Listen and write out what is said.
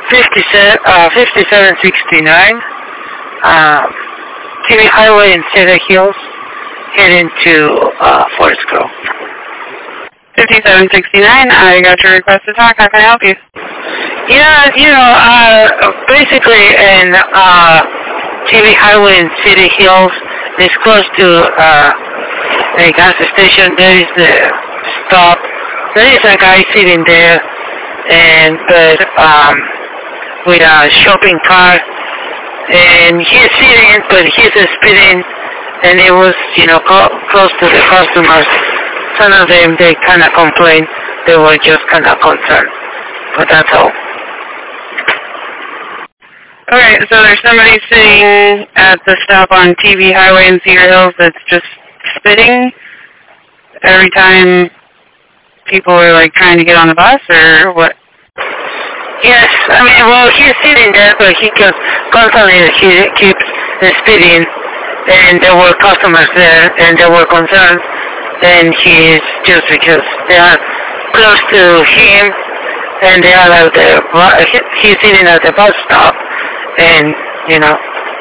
5769, TV Highway in Cedar Hills, heading to Forest Grove. 5769, I got your request to talk. How can I help you? Yeah, basically in TV Highway in Cedar Hills, it's close to a gas station. There is the stop. There is a guy sitting there, but with a shopping cart, and he's sitting, but he's speeding, and it was, close to the customers. Some of them, they kind of complained. They were just kind of concerned, but that's all. Alright, so there's somebody sitting at the stop on TV Highway in Cedar Hills that's just spitting every time people are, trying to get on the bus, or what? Yes, he's sitting there, but he just constantly keeps spitting, and there were customers there, and they were concerned, and he's just because they are close to him, and they are he's sitting at the bus stop, and,